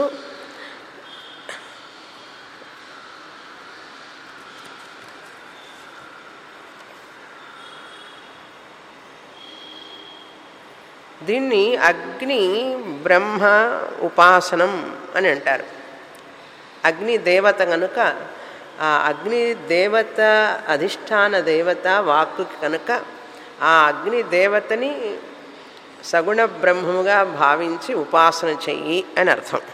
దీన్ని అగ్ని బ్రహ్మ ఉపాసనం అని అంటారు. అగ్ని దేవత కనుక ఆ అగ్ని దేవత అధిష్టాన దేవత వాక్కుకి కనుక ఆ అగ్ని దేవతని సగుణ బ్రహ్మముగా భావించి ఉపాసన చెయ్యి అని అర్థం.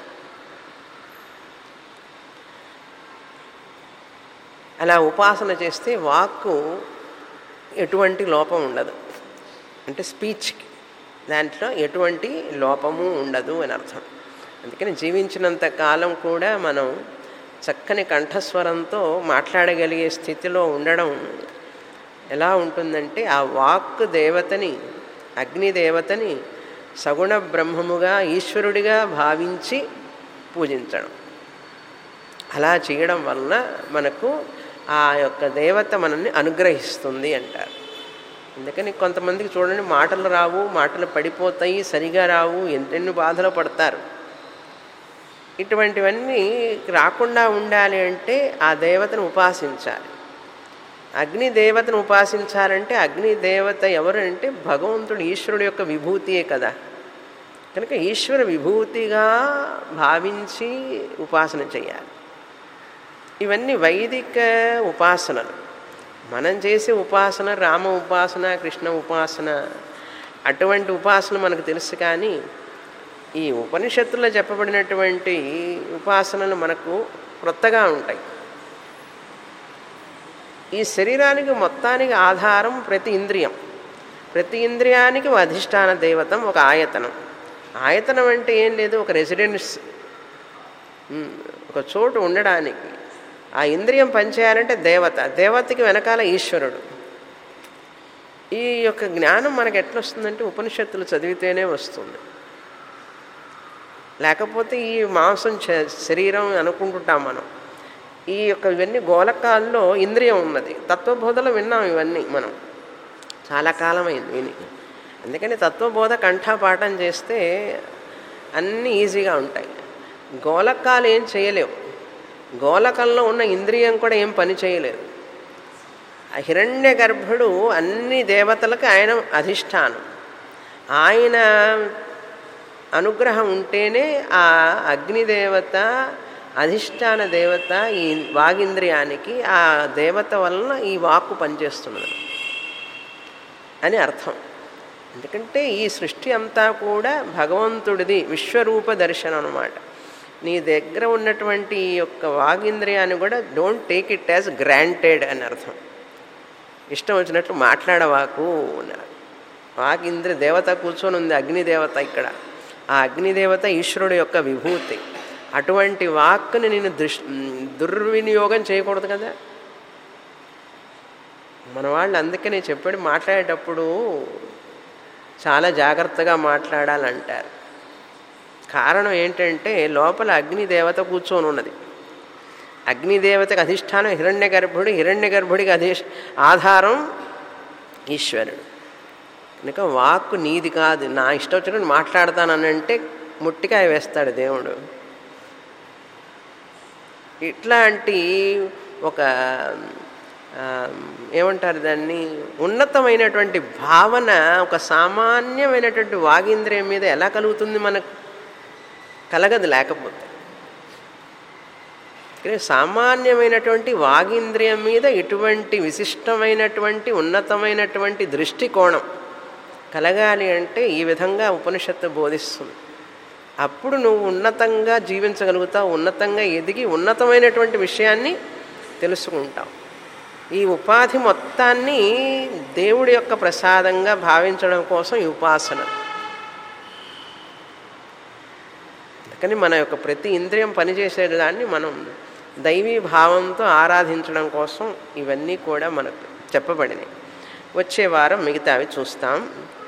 అలా ఉపాసన చేస్తే వాక్కు ఎటువంటి లోపం ఉండదు. అంటే స్పీచ్కి దాంట్లో ఎటువంటి లోపము ఉండదు అని అర్థం. అందుకని జీవించినంత కాలం కూడా మనం చక్కని కంఠస్వరంతో మాట్లాడగలిగే స్థితిలో ఉండడం ఎలా ఉంటుందంటే ఆ వాక్ దేవతని, అగ్ని దేవతని సగుణ బ్రహ్మముగా ఈశ్వరుడిగా భావించి పూజించడం. అలా చేయడం వలన మనకు ఆ యొక్క దేవత మనల్ని అనుగ్రహిస్తుంది అంటారు. అందుకని కొంతమందికి చూడండి, మాటలు రావు, మాటలు పడిపోతాయి, సరిగా రావు, ఎన్నెన్ని బాధలు పడతారు. ఇటువంటివన్నీ రాకుండా ఉండాలి అంటే ఆ దేవతను ఉపాసించాలి. అగ్ని దేవతను ఉపాసించాలంటే అగ్ని దేవత ఎవరు అంటే భగవంతుడు, ఈశ్వరుడు యొక్క విభూతియే కదా. కనుక ఈశ్వర విభూతిగా భావించి ఉపాసన చేయాలి. ఇవన్నీ వైదిక ఉపాసనలు. మనం చేసే ఉపాసన రామ ఉపాసన, కృష్ణ ఉపాసన, అటువంటి ఉపాసన మనకు తెలుసు. కానీ ఈ ఉపనిషత్తుల్లో చెప్పబడినటువంటి ఉపాసనలు మనకు క్రొత్తగా ఉంటాయి. ఈ శరీరానికి మొత్తానికి ఆధారం ప్రతి ఇంద్రియం. ప్రతి ఇంద్రియానికి ఒక అధిష్టాన దేవతం, ఒక ఆయతనం. ఆయతనం అంటే ఏం లేదు, ఒక రెసిడెన్స్, ఒక చోటు ఉండడానికి. ఆ ఇంద్రియం పనిచేయాలంటే దేవత, దేవతకి వెనకాల ఈశ్వరుడు. ఈ యొక్క జ్ఞానం మనకు ఎట్లా వస్తుందంటే ఉపనిషత్తులు చదివితేనే వస్తుంది. లేకపోతే ఈ మాంసం శరీరం అనుకుంటుంటాం మనం. ఈ యొక్క ఇవన్నీ గోళకాల్లో ఇంద్రియం ఉన్నది. తత్వబోధలో విన్నాం ఇవన్నీ మనం, చాలా కాలమైంది విని. అందుకని తత్వబోధ కంఠపాఠం చేస్తే అన్నీ ఈజీగా ఉంటాయి. గోళకాలు ఏం చేయలేవు. గోళకంలో ఉన్న ఇంద్రియం కూడా ఏం పని చేయలేదు. ఆ హిరణ్య గర్భుడు అన్ని దేవతలకు ఆయన అధిష్టానం. ఆయన అనుగ్రహం ఉంటేనే ఆ అగ్నిదేవత అధిష్టాన దేవత ఈ వాగింద్రియానికి, ఆ దేవత వలన ఈ వాక్కు పనిచేస్తున్నది అని అర్థం. ఎందుకంటే ఈ సృష్టి అంతా కూడా భగవంతుడిది, విశ్వరూప దర్శనం అన్నమాట. నీ దగ్గర ఉన్నటువంటి ఈ యొక్క వాగింద్రియాన్ని కూడా don't take it as granted అని అర్థం. ఇష్టం వచ్చినట్లు మాట్లాడవాకు. వాగింద్రియ దేవత కూర్చొని ఉంది, అగ్నిదేవత ఇక్కడ. ఆ అగ్నిదేవత ఈశ్వరుడు యొక్క విభూతి. అటువంటి వాక్కుని నేను దుష్ దుర్వినియోగం చేయకూడదు కదా. మన వాళ్ళు అందుకనే చెప్పాడు, మాట్లాడేటప్పుడు చాలా జాగ్రత్తగా మాట్లాడాలంటారు. కారణం ఏంటంటే లోపల అగ్నిదేవత కూర్చొని ఉన్నది. అగ్నిదేవతకు అధిష్టానం హిరణ్య గర్భుడు, హిరణ్య గర్భుడికి అధిష్ ఆధారం ఈశ్వరుడు. కనుక వాక్కు నీది కాదు, నా ఇష్టం వచ్చినట్టు మాట్లాడతానంటే ముట్టికాయ వేస్తాడు దేవుడు. ఇట్లాంటి ఒక ఏమంటారు దాన్ని, ఉన్నతమైనటువంటి భావన ఒక సామాన్యమైనటువంటి వాగీంద్రియం మీద ఎలా కలుగుతుంది? మనకు కలగదు లేకపోతే. సామాన్యమైనటువంటి వాగీంద్రియం మీద ఇటువంటి విశిష్టమైనటువంటి ఉన్నతమైనటువంటి దృష్టికోణం కలగాలి అంటే ఈ విధంగా ఉపనిషత్తు బోధిస్తుంది. అప్పుడు నువ్వు ఉన్నతంగా జీవించగలుగుతావు, ఉన్నతంగా ఎదిగి ఉన్నతమైనటువంటి విషయాన్ని తెలుసుకుంటావు. ఈ ఉపాధి మొత్తాన్ని దేవుడి యొక్క ప్రసాదంగా భావించడం కోసం ఈ ఉపాసన. అందుకని మన యొక్క ప్రతి ఇంద్రియం పనిచేసేదాన్ని మనం దైవీ భావంతో ఆరాధించడం కోసం ఇవన్నీ కూడా మనకు చెప్పబడినాయి. వచ్చే వారం మిగతావి చూస్తాం.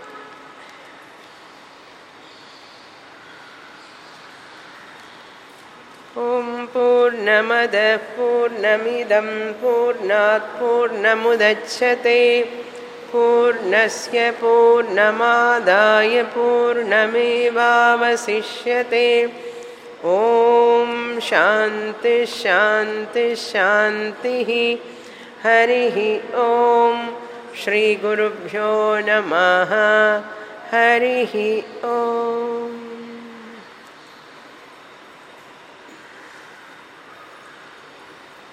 ఓం పూర్ణమదః పూర్ణమిదం పూర్ణాత్ పూర్ణముదచ్యతే పూర్ణస్య పూర్ణమాదాయ పూర్ణమేవావశిష్యతే. ఓం శాంతి శాంతి శాంతి. హరి ఓం. శ్రీ గురుభ్యో నమః. హరి ఓం.